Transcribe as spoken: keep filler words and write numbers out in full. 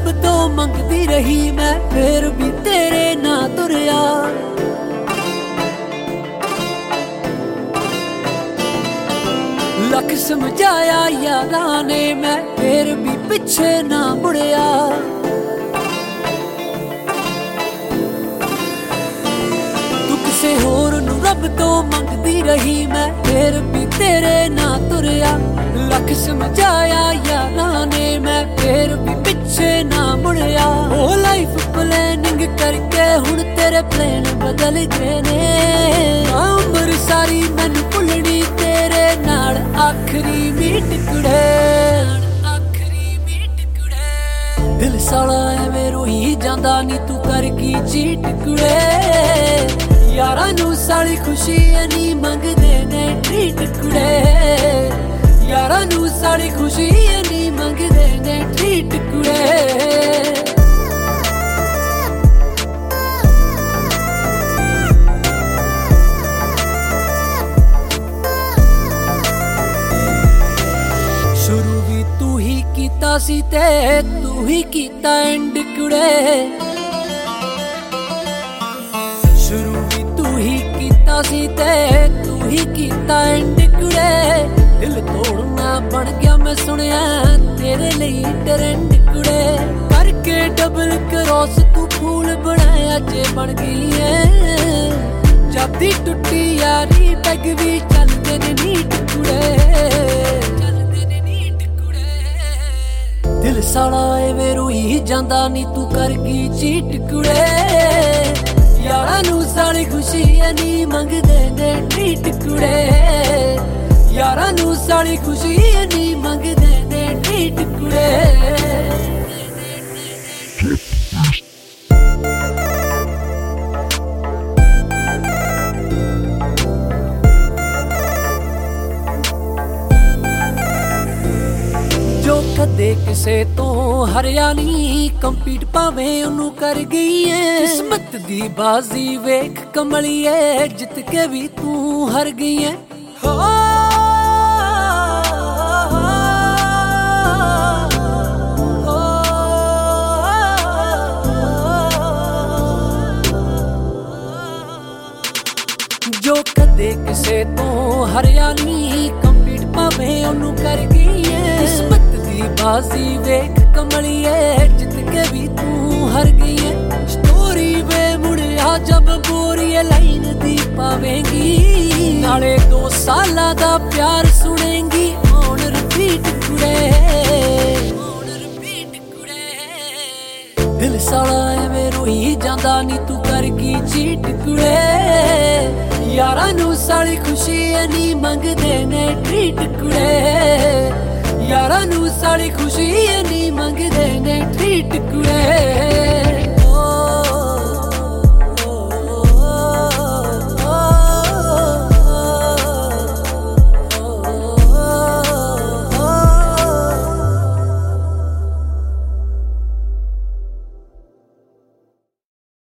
ਰੱਬ ਤੋਂ ਮੰਗਦੀ ਰਹੀ ਮੈਂ, ਫੇਰ ਵੀ ਤੇਰੇ ਨਾਲ ਤੁਰਿਆ। ਲੱਖ ਸਮਝਾਇਆ ਯਾਰਾਂ ਨੇ ਮੈਂ, ਫੇਰ ਵੀ ਪਿੱਛੇ ਨਾ ਮੁੜਿਆ। ਤੂੰ ਕਿਸੇ ਹੋਰ ਨੂੰ ਰੱਬ ਤੋਂ ਮੰਗਦੀ ਰਹੀ ਮੈਂ, ਫੇਰ ਵੀ ਤੇਰੇ ਨਾਲ ਤੁਰਿਆ। ਲੱਖ ਸਮਝਾਇਆ ਯਾਰਾਂ ਨੇ ਮੈਂ, ਫੇਰ ਵੀ ਪਿੱਛੇ ਨਾ ਮੁੜਿਆ। ਉਹ ਲਾਈਫ ਪਲੈਨਿੰਗ ਕਰਕੇ ਹੁਣ ਤੇਰੇ ਪਲਾਨ ਬਦਲ ਗਏ ਨੇ। ਉਮਰ ਸਾਰੀ ਮੈਨੂੰ ਭੁੱਲਣੀ ਤੇਰੇ ਨਾਲ ਆਖਰੀ ਮੀਟ ਕੁੜੇ, ਆਖਰੀ ਮੀਟ ਕੁੜੇ। ਦਿਲ ਸਾਲਾ ਐਵੇਂ ਰੋਈ ਜਾਂਦਾ ਨੀ ਤੂੰ ਕਰ ਗਈ ਚੀਟ ਕੁੜੇ। ਯਾਰਾਂ ਨੂੰ ਸਾਲੀ ਖੁਸ਼ੀ ਨਹੀਂ ਮੰਗਦੇ ਨੇ ਟ੍ਰੀਟ ਕੁੜੇ। ਯਾਰਾਂ ਨੂੰ ਸਾਲੀ ਖੁਸ਼ੀ ਨਹੀਂ ਮੰਗਦੇ ਨੇ ਟ੍ਰੀਟ ਕੁੜੇ। ਸ਼ੁਰੂ ਵੀ ਤੂੰ ਹੀ ਕੀਤਾ ਸੀ ਤੇ ਤੂੰ ਹੀ ਕੀਤਾ ਐਂਡ ਕੁੜੇ। ਸ਼ੁਰੂ ਵੀ ਤੂੰ ਹੀ ਕੀਤਾ ਸੀ ਤੇ ਤੂੰ ਹੀ ਕੀਤਾ ਐਂਡ ਕੁੜੇ। ਦਿਲ ਤੋੜਨਾ ਬਣ ਗਿਆ ਮੈਂ ਸੁਣਿਆ ਤੇਰੇ ਲਈ ਟਰੈਂਡ ਕੁੜੇ। ਕਰਕੇ ਡਬਲ ਕਰੋਸ ਤੂੰ ਫੂਲ ਬਣਾਇਆ ਜੇ ਬਣ ਗਈ ਐ। ਜਾਦੀ ਟੁੱਟੀ ਯਾਰੀ ਪੈਗ ਵੀ ਚੱਲਦੇ ਨੇ ਨੀਟ ਕੁੜੇ, ਚੱਲਦੇ ਨੇ ਨੀਟ ਕੁੜੇ। ਦਿਲ ਸਾਲਾ ਐਵੇਂ ਰੋਈ ਜਾਂਦਾ ਨੀ ਤੂੰ ਕਰ ਗਈ ਚੀਟ ਕੁੜੇ। ਯਾਰਾਂ ਨੂੰ ਸਾਲੀ ਖੁਸ਼ੀ ਨਹੀਂ ਮੰਗਦੇ ਨੇ ਟ੍ਰੀਟ ਕੁੜੇ। ਯਾਰਾਂ ਨੂੰ ਸਾਲੀ ਖੁਸ਼ੀ ਨਹੀਂ ਮੰਗਦੇ ਨੇ ਟ੍ਰੀਟ ਕੁੜੇ। ਜੋ ਕਦੇ ਕਿਸੇ ਤੋਂ ਹਰਿਆ ਨੀ ਕੰਪੀਟ ਭਾਵੇਂ ਉਹਨੂੰ ਕਰ ਗਈ ਏ। ਕਿਸਮਤ ਦੀ ਬਾਜ਼ੀ ਵੇਖ ਕਮਲੀਏ ਜਿੱਤ ਕੇ ਵੀ ਤੂੰ ਹਰ ਗਈ ਏ। ਜੋ ਕਦੇ ਕਿਸੇ ਤੋਂ ਹਰਿਆ ਨੀ ਕੰਪੀਟ ਭਾਵੇਂ ਉਹਨੂੰ ਕਰ ਗਈ ਏ। ਕਿਸਮਤ ਦੀ ਬਾਜ਼ੀ ਵੇਖ ਕਮਲੀਏ ਜਿੱਤ ਕੇ ਵੀ ਤੂੰ ਹਰ ਗਈ ਏ। ਸਟੋਰੀ ਵੇ ਮੁੜਿਆ ਜਬ ਬੋਰੀਏ ਲਾਈਨ ਦੀ ਪਾਵੇਂਗੀ। ਨਾਲੇ ਦੋ ਸਾਲਾਂ ਦਾ ਪਿਆਰ ਸੁਣੇਂਗੀ ਔਨ ਰਿਪੀਟ ਕੁੜੇ, ਔਨ ਰਿਪੀਟ ਕੁੜੇ। ਦਿਲ ਸਾਲਾ ਐਵੇਂ ਰੋਈ ਜਾਂਦਾ ਨੀ ਤੂੰ ਕਰ ਗਈ ਚੀਟ ਕੁੜੇ। ਯਾਰਾਂ ਨੂੰ ਸਾਲੀ ਖੁਸ਼ੀ ਨਹੀਂ ਮੰਗਦੇ ਨੇ ਟ੍ਰੀਟ ਕੁੜੇ। ਯਾਰਾਂ ਨੂੰ ਸਾਲੀ ਖੁਸ਼ੀ ਨਹੀਂ ਮੰਗਦੇ ਨੇ ਟ੍ਰੀਟ ਕੁੜੇ।